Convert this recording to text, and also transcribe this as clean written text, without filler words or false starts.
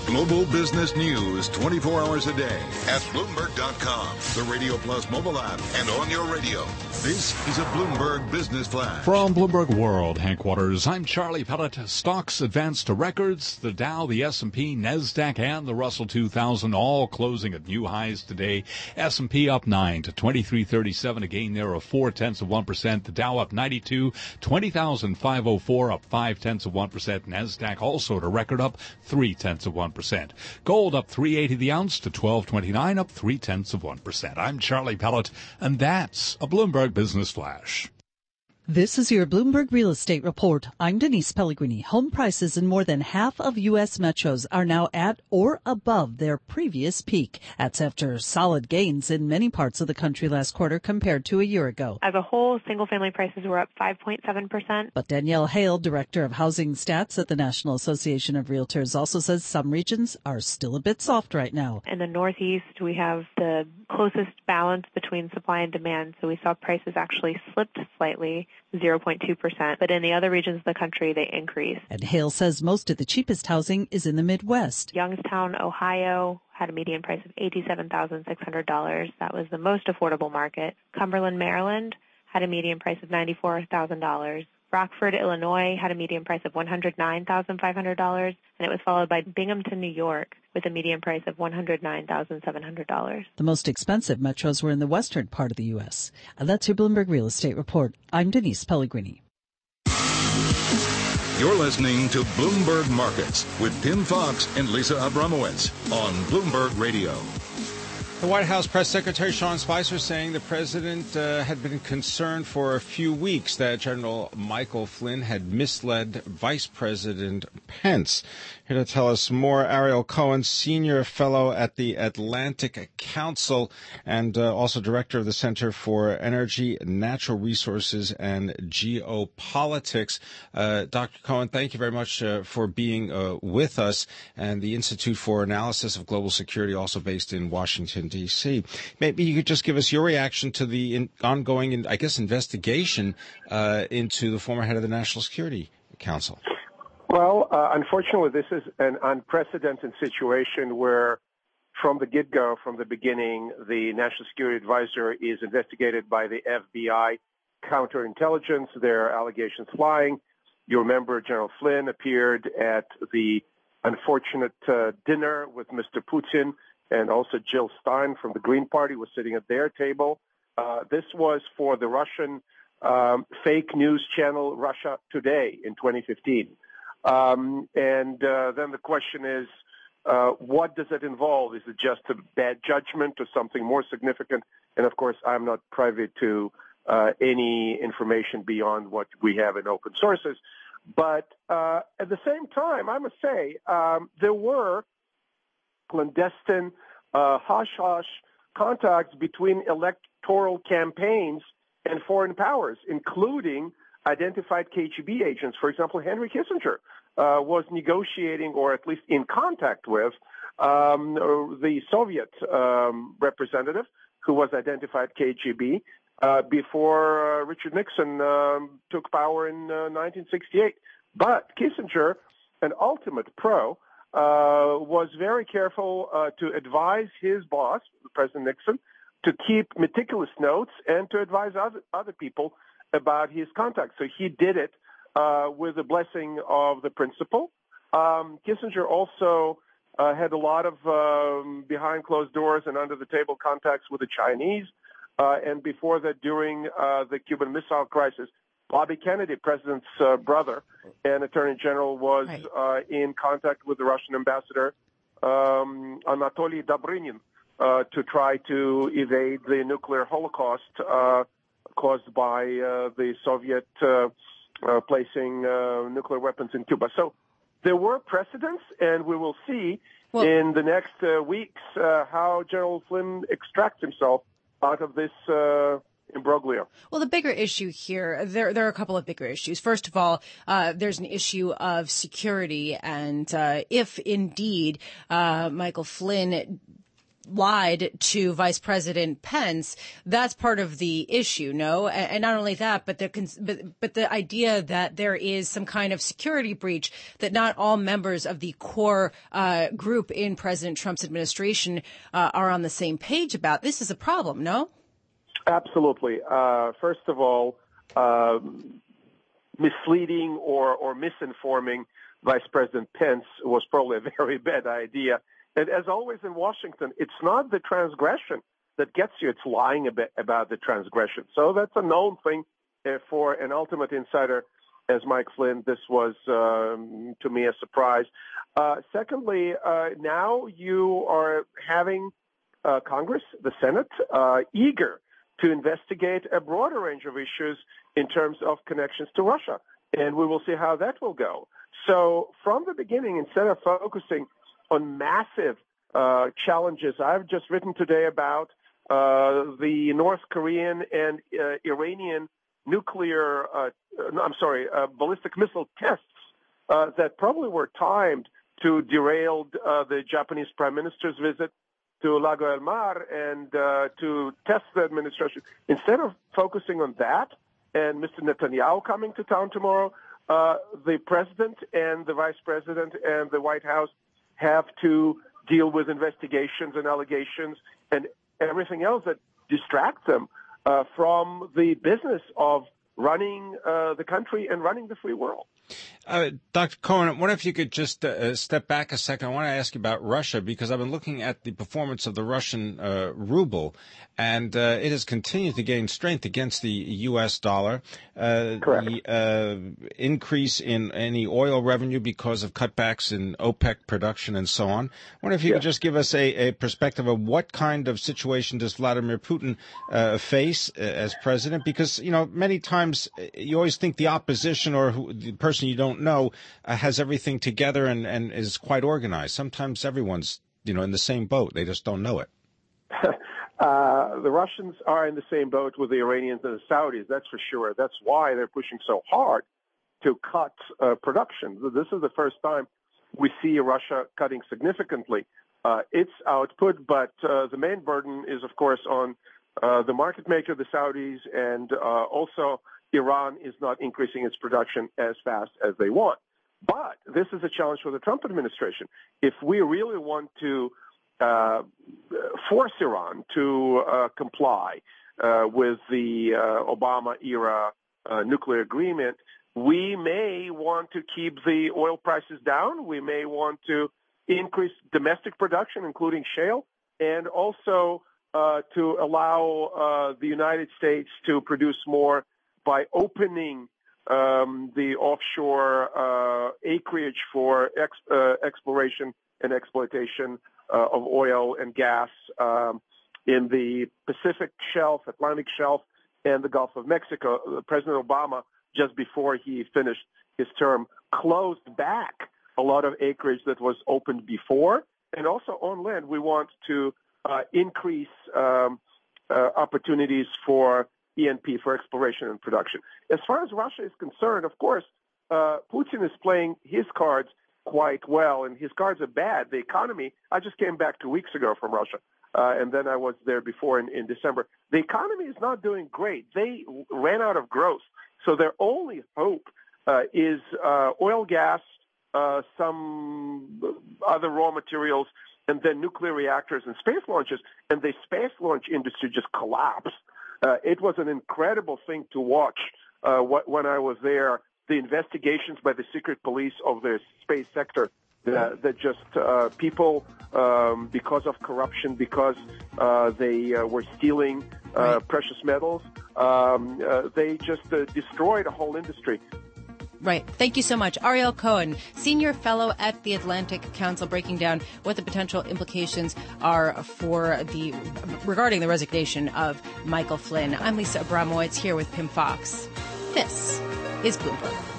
Global business news 24 hours a day at Bloomberg.com, the Radio Plus mobile app, and on your radio. This is a Bloomberg Business Flash. From Bloomberg World headquarters, I'm Charlie Pellet. Stocks advanced to records. The Dow, the S&P, NASDAQ, and the Russell 2000 all closing at new highs today. S&P up 9 to 2337, a gain there of 0.4%. The Dow up 92, 20,504, up 0.5%. NASDAQ also to record up 0.3%. Gold up 3.80 the ounce to $12.29, up 0.3%. I'm Charlie Pellet, and that's a Bloomberg Business Flash. This is your Bloomberg Real Estate Report. I'm Denise Pellegrini. Home prices in more than half of U.S. metros are now at or above their previous peak. That's after solid gains in many parts of the country last quarter compared to a year ago. As a whole, single-family prices were up 5.7%. But Danielle Hale, Director of Housing Stats at the National Association of Realtors, also says some regions are still a bit soft right now. In the Northeast, we have the closest balance between supply and demand, so we saw prices actually slipped slightly, 0.2%, but in the other regions of the country, they increased. And Hale says most of the cheapest housing is in the Midwest. Youngstown, Ohio, had a median price of $87,600. That was the most affordable market. Cumberland, Maryland, had a median price of $94,000. Rockford, Illinois, had a median price of $109,500, and it was followed by Binghamton, New York, with a median price of $109,700. The most expensive metros were in the western part of the U.S. And that's your Bloomberg Real Estate Report. I'm Denise Pellegrini. You're listening to Bloomberg Markets with Tim Fox and Lisa Abramowitz on Bloomberg Radio. The White House Press Secretary Sean Spicer saying the president had been concerned for a few weeks that General Michael Flynn had misled Vice President Pence. Here to tell us more, Ariel Cohen, Senior Fellow at the Atlantic Council and also Director of the Center for Energy, Natural Resources, and Geopolitics. Dr. Cohen, thank you very much for being with us, and the Institute for Analysis of Global Security, also based in Washington, D.C. Maybe you could just give us your reaction to the ongoing, investigation into the former head of the National Security Council. Well, unfortunately, this is an unprecedented situation where from the get-go, from the beginning, the National Security Advisor is investigated by the FBI counterintelligence. There are allegations flying. You remember General Flynn appeared at the unfortunate dinner with Mr. Putin, and also Jill Stein from the Green Party was sitting at their table. This was for the Russian fake news channel Russia Today in 2015. And then the question is, what does it involve? Is it just a bad judgment or something more significant? And, of course, I'm not privy to any information beyond what we have in open sources. But at the same time, I must say, there were clandestine, hush-hush contacts between electoral campaigns and foreign powers, including identified KGB agents. For example, Henry Kissinger was negotiating, or at least in contact with, the Soviet representative who was identified KGB before Richard Nixon took power in 1968. But Kissinger, an ultimate pro, was very careful to advise his boss, President Nixon, to keep meticulous notes and to advise other people about his contacts. So he did it with the blessing of the principal. Kissinger also had a lot of behind closed doors and under the table contacts with the Chinese. And before that, during the Cuban Missile Crisis, Bobby Kennedy, president's brother and attorney general, was in contact with the Russian ambassador, Anatoly Dobrynin, to try to evade the nuclear holocaust caused by the Soviet placing nuclear weapons in Cuba. So there were precedents, and we will see in the next weeks how General Flynn extracts himself out of this imbroglio. Well, the bigger issue here, there are a couple of bigger issues. First of all, there's an issue of security, and if indeed Michael Flynn lied to Vice President Pence, that's part of the issue, no? And not only that, but the idea that there is some kind of security breach that not all members of the core group in President Trump's administration are on the same page about. This is a problem, no? Absolutely. First of all, misleading or misinforming Vice President Pence was probably a very bad idea. And as always in Washington, it's not the transgression that gets you, it's lying about the transgression. So that's a known thing for an ultimate insider as Mike Flynn. This was, to me, a surprise. Secondly, now you are having Congress, the Senate, eager to investigate a broader range of issues in terms of connections to Russia. And we will see how that will go. So from the beginning, instead of focusing on massive challenges, I've just written today about the North Korean and Iranian ballistic missile tests that probably were timed to derail the Japanese Prime Minister's visit to Lago El Mar and to test the administration. Instead of focusing on that and Mr. Netanyahu coming to town tomorrow, the president and the vice president and the White House have to deal with investigations and allegations and everything else that distracts them from the business of running the country and running the free world. Dr. Cohen, I wonder if you could just step back a second. I want to ask you about Russia because I've been looking at the performance of the Russian ruble, and it has continued to gain strength against the U.S. dollar. Correct. The increase in any oil revenue because of cutbacks in OPEC production and so on. I wonder if you could just give us a perspective of what kind of situation does Vladimir Putin face as president? Because, you know, many times you always think the opposition or the person you don't know has everything together and is quite organized. Sometimes everyone's, in the same boat. They just don't know it. The Russians are in the same boat with the Iranians and the Saudis, that's for sure. That's why they're pushing so hard to cut production. This is the first time we see Russia cutting significantly its output, but the main burden is, of course, on the market maker, the Saudis, and also Iran is not increasing its production as fast as they want. But this is a challenge for the Trump administration. If we really want to force Iran to comply with the Obama-era nuclear agreement, we may want to keep the oil prices down. We may want to increase domestic production, including shale, and also to allow the United States to produce more by opening the offshore acreage for exploration and exploitation of oil and gas in the Pacific Shelf, Atlantic Shelf, and the Gulf of Mexico. President Obama, just before he finished his term, closed back a lot of acreage that was opened before. And also on land, we want to increase opportunities for E&P, for exploration and production. As far as Russia is concerned, of course, Putin is playing his cards quite well, and his cards are bad. The economy, I just came back 2 weeks ago from Russia, and then I was there before in December. The economy is not doing great. They ran out of growth. So their only hope is oil, gas, some other raw materials, and then nuclear reactors and space launches. And the space launch industry just collapsed. It was an incredible thing to watch when I was there, the investigations by the secret police of the space sector that just people, because of corruption, because they were stealing precious metals, they just destroyed a whole industry. Right. Thank you so much. Ariel Cohen, Senior Fellow at the Atlantic Council, breaking down what the potential implications are regarding the resignation of Michael Flynn. I'm Lisa Abramowitz here with Pim Fox. This is Bloomberg.